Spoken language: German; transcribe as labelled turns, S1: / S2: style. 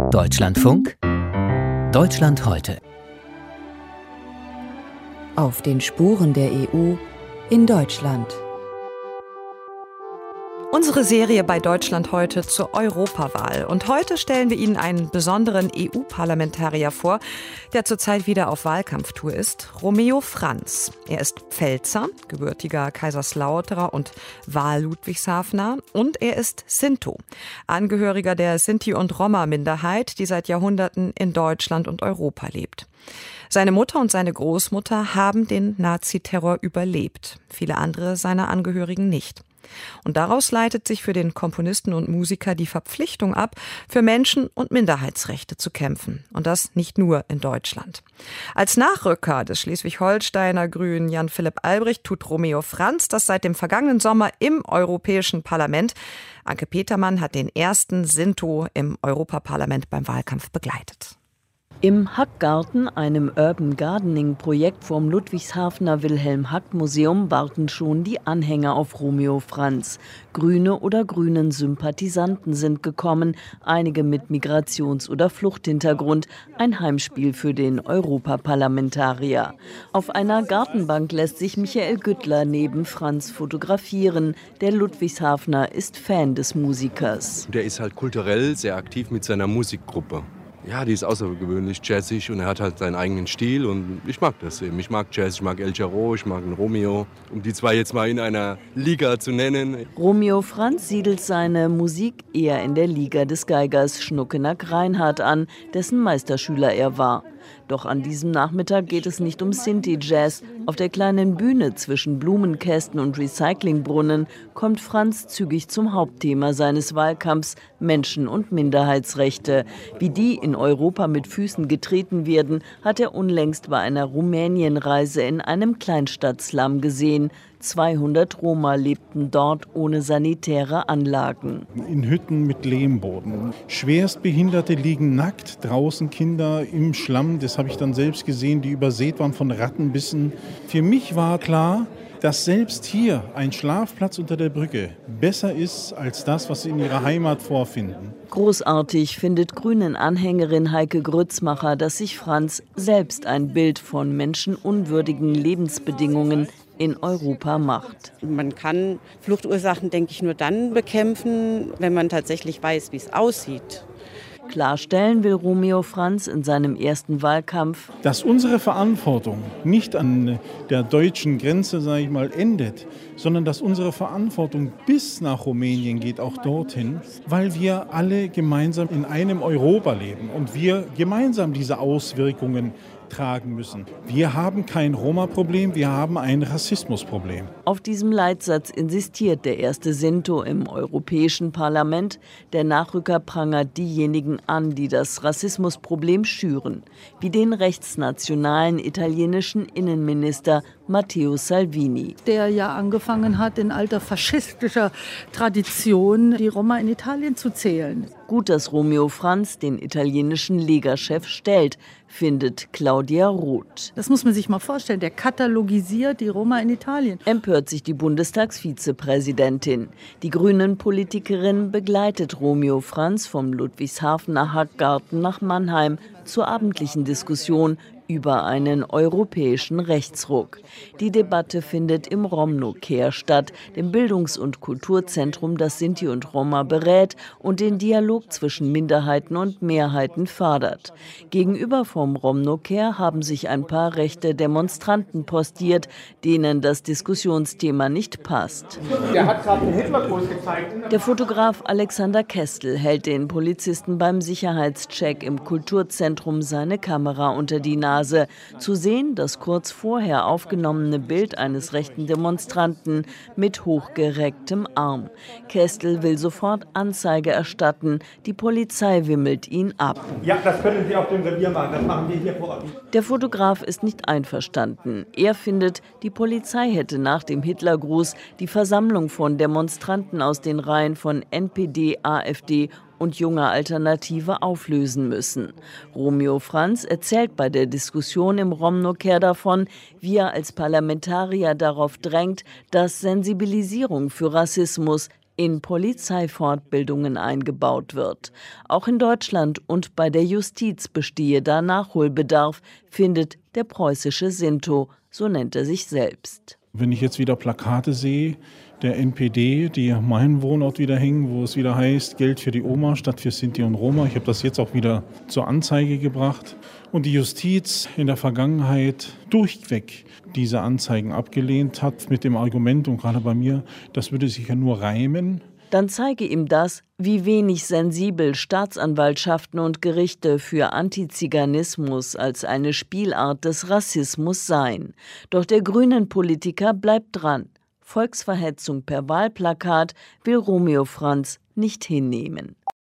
S1: Deutschlandfunk Deutschland heute.
S2: Auf den Spuren der EU in Deutschland.
S3: Unsere Serie bei Deutschland heute zur Europawahl. Und heute stellen wir Ihnen einen besonderen EU-Parlamentarier vor, der zurzeit wieder auf Wahlkampftour ist, Romeo Franz. Er ist Pfälzer, gebürtiger Kaiserslauterer und Wahl-Ludwigshafener, und er ist Sinto, Angehöriger der Sinti- und Roma-Minderheit, die seit Jahrhunderten in Deutschland und Europa lebt. Seine Mutter und seine Großmutter haben den Naziterror überlebt, viele andere seiner Angehörigen nicht. Und daraus leitet sich für den Komponisten und Musiker die Verpflichtung ab, für Menschen- und Minderheitsrechte zu kämpfen. Und das nicht nur in Deutschland. Als Nachrücker des Schleswig-Holsteiner Grünen Jan-Philipp Albrecht tut Romeo Franz das seit dem vergangenen Sommer im Europäischen Parlament. Anke Petermann hat den ersten Sinto im Europaparlament beim Wahlkampf begleitet.
S4: Im Hackgarten, einem Urban Gardening-Projekt vom Ludwigshafener Wilhelm-Hack-Museum, warten schon die Anhänger auf Romeo Franz. Grüne oder grünen Sympathisanten sind gekommen, einige mit Migrations- oder Fluchthintergrund, ein Heimspiel für den Europaparlamentarier. Auf einer Gartenbank lässt sich Michael Güttler neben Franz fotografieren. Der Ludwigshafener ist Fan des Musikers.
S5: Der ist halt kulturell sehr aktiv mit seiner Musikgruppe. Ja, die ist außergewöhnlich jazzig und er hat halt seinen eigenen Stil und ich mag das eben. Ich mag Jazz, ich mag El Jarreau, ich mag den Romeo, um die zwei jetzt mal in einer Liga zu nennen.
S4: Romeo Franz siedelt seine Musik eher in der Liga des Geigers Schnuckenack Reinhardt an, dessen Meisterschüler er war. Doch an diesem Nachmittag geht es nicht um Sinti-Jazz. Auf der kleinen Bühne zwischen Blumenkästen und Recyclingbrunnen kommt Franz zügig zum Hauptthema seines Wahlkampfs: Menschen- und Minderheitsrechte. Wie die in Europa mit Füßen getreten werden, hat er unlängst bei einer Rumänienreise in einem Kleinstadtslum gesehen. 200 Roma lebten dort ohne sanitäre Anlagen.
S6: In Hütten mit Lehmboden. Schwerstbehinderte liegen nackt, draußen Kinder im Schlamm. Das habe ich dann selbst gesehen, die übersät waren von Rattenbissen. Für mich war klar, dass selbst hier ein Schlafplatz unter der Brücke besser ist als das, was sie in ihrer Heimat vorfinden.
S4: Großartig findet Grünen-Anhängerin Heike Grützmacher, dass sich Franz selbst ein Bild von menschenunwürdigen Lebensbedingungen in Europa macht.
S7: Man kann Fluchtursachen, denke ich, nur dann bekämpfen, wenn man tatsächlich weiß, wie es aussieht.
S4: Klarstellen will Romeo Franz in seinem ersten Wahlkampf,
S6: dass unsere Verantwortung nicht an der deutschen Grenze, sage ich mal, endet, sondern dass unsere Verantwortung bis nach Rumänien geht, auch dorthin, weil wir alle gemeinsam in einem Europa leben und wir gemeinsam diese Auswirkungen tragen müssen. Wir haben kein Roma-Problem, wir haben ein Rassismusproblem.
S4: Auf diesem Leitsatz insistiert der erste Sinto im Europäischen Parlament. Der Nachrücker prangert diejenigen an, die das Rassismusproblem schüren, wie den rechtsnationalen italienischen Innenminister Matteo Salvini.
S8: Der ja angefangen hat, in alter faschistischer Tradition die Roma in Italien zu zählen.
S4: Gut, dass Romeo Franz den italienischen Lega-Chef stellt, findet Claudia Roth.
S8: Das muss man sich mal vorstellen, der katalogisiert die Roma in Italien.
S4: Empört sich die Bundestagsvizepräsidentin. Die Grünen-Politikerin begleitet Romeo Franz vom Ludwigshafener Hackgarten nach Mannheim zur abendlichen Diskussion über einen europäischen Rechtsruck. Die Debatte findet im Romno-Care statt, dem Bildungs- und Kulturzentrum, das Sinti und Roma berät und den Dialog zwischen Minderheiten und Mehrheiten fördert. Gegenüber vom Romno-Care haben sich ein paar rechte Demonstranten postiert, denen das Diskussionsthema nicht passt.
S9: Der hat gerade einen Hitlergruß gezeigt.
S4: Der Fotograf Alexander Kestel hält den Polizisten beim Sicherheitscheck im Kulturzentrum seine Kamera unter die Nase. Zu sehen das kurz vorher aufgenommene Bild eines rechten Demonstranten mit hochgerecktem Arm. Kestel will sofort Anzeige erstatten. Die Polizei wimmelt ihn ab.
S9: Ja, das können Sie auf dem Revier machen. Das machen wir hier vor Ort.
S4: Der Fotograf ist nicht einverstanden. Er findet, die Polizei hätte nach dem Hitlergruß die Versammlung von Demonstranten aus den Reihen von NPD, AfD und Junger Alternative auflösen müssen. Romeo Franz erzählt bei der Diskussion im Romno-Care davon, wie er als Parlamentarier darauf drängt, dass Sensibilisierung für Rassismus in Polizeifortbildungen eingebaut wird. Auch in Deutschland und bei der Justiz bestehe da Nachholbedarf, findet der preußische Sinto, so nennt er sich selbst.
S6: Wenn ich jetzt wieder Plakate sehe, der NPD, die an meinem Wohnort wieder hängen, wo es wieder heißt, Geld für die Oma statt für Sinti und Roma. Ich habe das jetzt auch wieder zur Anzeige gebracht. Und die Justiz in der Vergangenheit durchweg diese Anzeigen abgelehnt hat mit dem Argument, und gerade bei mir, das würde sich ja nur reimen.
S4: Dann zeige ihm das, wie wenig sensibel Staatsanwaltschaften und Gerichte für Antiziganismus als eine Spielart des Rassismus seien. Doch der Grünen-Politiker bleibt dran. Volksverhetzung per Wahlplakat will Romeo Franz nicht hinnehmen.